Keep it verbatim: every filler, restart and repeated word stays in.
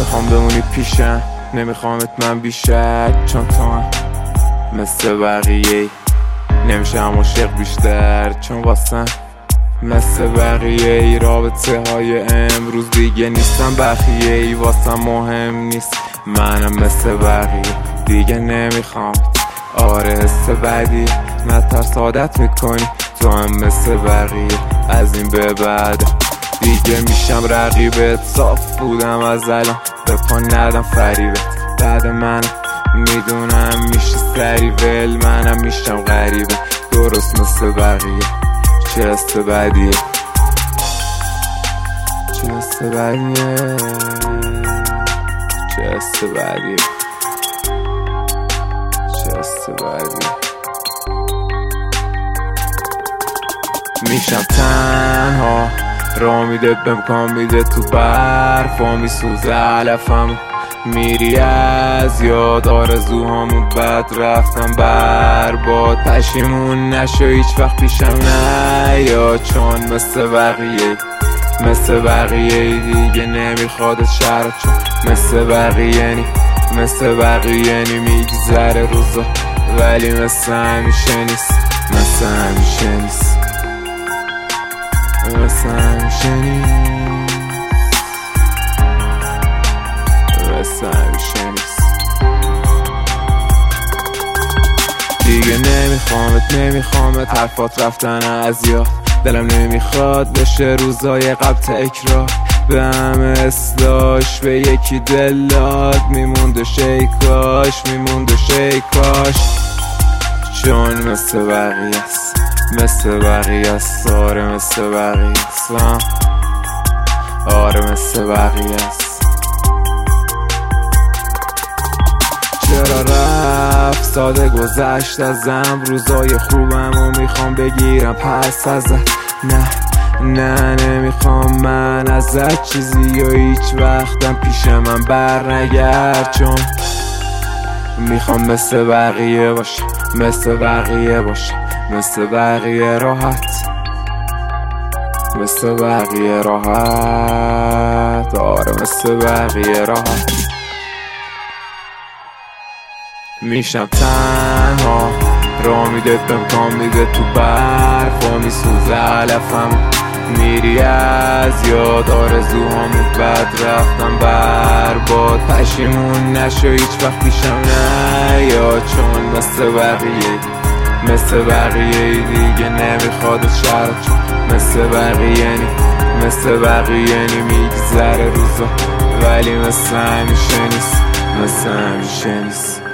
میخوام بمونی پیشم، نمیخوامت من بیشتر، چون تو هم مثل بقیه نمیشم عاشق بیشتر، چون واسم مثل بقیه ای رابطه های امروز دیگه نیستم بخیه ای، واسم مهم نیست، منم مثل بقیه دیگه نمیخوامت. آره حس بدی نترس عادت میکنی، تو هم مثل بقیه از این به بعد دیگه میشم رقیبت. صاف بودم از الان به پا ندم فریبت، بعد منم میدونم میشه سری ول، منم میشم غریبه درست مثل بقیه. چه حس بدیه، چه حس بدیه، چه حس بدیه، چه حس بدیه. میشم تنها، را میده بمکان میده تو برفا، میسوزه علفم میری از یاد، آرزوهامون بد رفتم برباد، پشیمون نشو هیچ وقت پیشم نیا، چون مثل بقیه مثل بقیه دیگه نمیخوادت شرط، چون مثل بقیه نی مثل بقیه نی میگذره روزا ولی مثل همیشه نیست، مثل همیشه نیست، مثل همیشه نیست، مثل همیشه نیست. دیگه نمیخوامت نمیخوامت حرفات رفتن از یاد، دلم نمیخواد بشه روزای قبل تکرار، به همه اصلاش به یکی دل داد، میمونده شیکاش میمونده شیکاش، چون مثل بقیه است مثل بقیه است، آره مثل بقیه است، آره مثل بقیه است. چرا رفت ساده گذشت ازم، روزای خوبم و میخوام بگیرم پس ازت، نه نه نمیخوام من ازت چیزی و هیچ وقتم پیش من بر نگرد، چون میخوام مثل بقیه باشه مثل بقیه باشه مثل بقیه راحت، مثل بقیه راحت، آره مثل بقیه راحت. میشم تنها، را میده بمکان میده تو برفا، میسوزه علفم میری از یاد، آرزوهامون بد رفتم برباد، پشیمون نشو هیچ وقت پیشم نیا، چون مثل بقیه مثل بقیه دیگه نمیخوادت شرط، چون مثل بقیه نی مثل بقیه نی میگذره روزا ولی مثل همیشه نیست، مثل همیشه نیست.